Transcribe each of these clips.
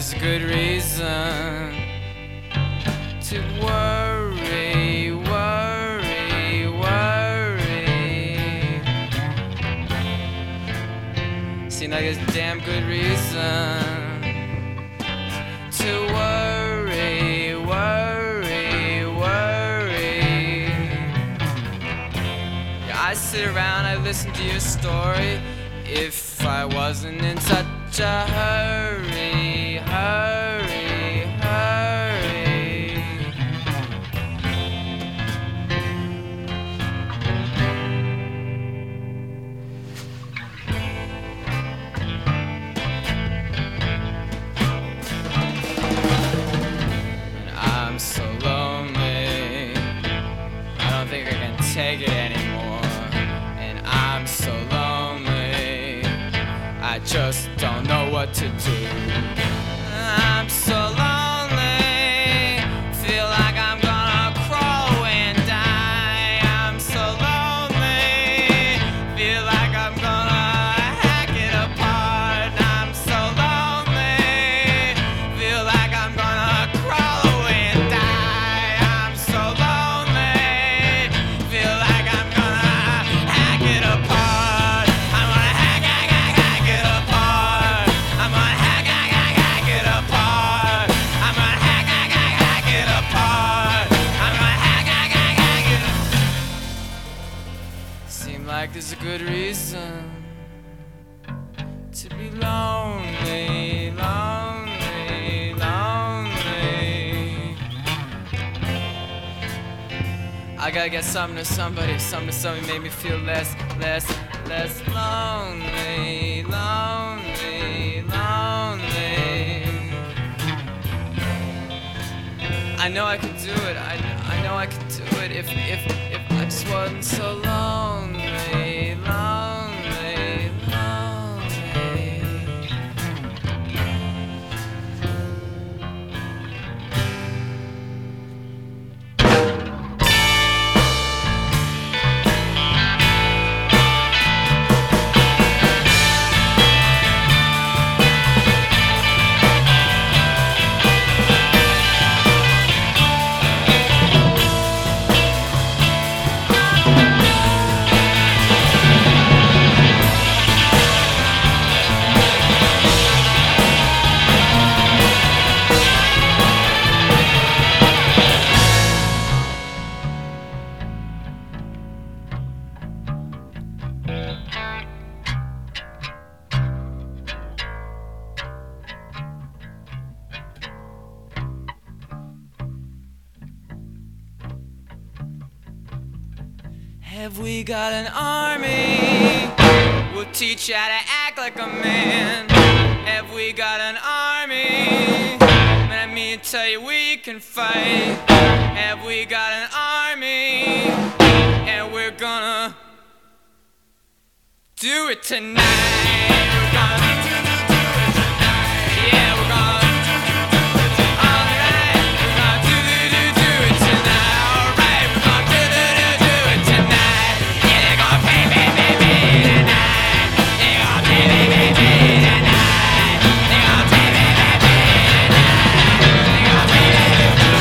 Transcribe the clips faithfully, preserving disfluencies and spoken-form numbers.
there's a good reason to worry, worry, worry. Seems like there's a damn good reason to worry, worry, worry. Yeah, I sit around, I listen to your story. If I wasn't in such a hurry, hurry, hurry. And I'm so lonely, I don't think I can take it anymore. And I'm so lonely, I just don't know what to do. I'm so lonely, feel like I'm gonna crawl away and die. I'm so lonely, feel like I'm gonna hack it apart. I'm so lonely, feel like I'm gonna crawl away and die. I'm so lonely, feel like I'm gonna hack it apart. I'm gonna hack, hack, hack, hack it apart. I'm gonna hack, hack, hack, hack it apart. I'm gonna hack, hack, hack, hack it apart. I'm gonna hack, hack, hack, hack it. Seem like there's a good reason to be lonely, lonely, lonely. I gotta get something to somebody, something to somebody make me feel less, less, less lonely, lonely, lonely. I know I could do it. I know, I know I could do it if, if, if I just wasn't so lonely, lonely, lonely. Have we got an army? We'll teach you how to act like a man. Have we got an army? Let me tell you we can fight. Have we got an army? And we're gonna do it tonight. We're gonna do it tonight. Yeah, we're gonna. Alright, we're gonna do do do do it tonight. Alright, we're gonna do do do do it tonight. Yeah, they're gonna pay pay pay pay tonight. They're gonna pay pay pay pay tonight. They're gonna pay pay pay pay tonight. They're gonna pay pay pay pay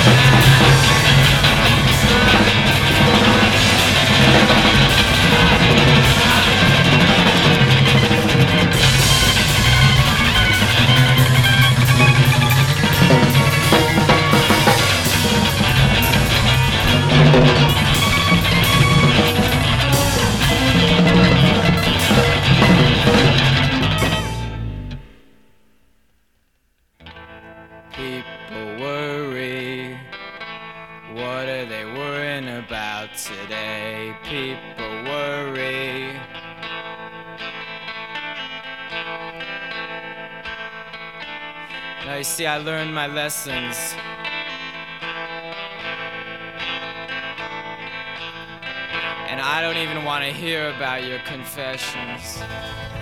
People worry, what are they worrying about today? People worry. Now you see, I learned my lessons. And I don't even want to hear about your confessions.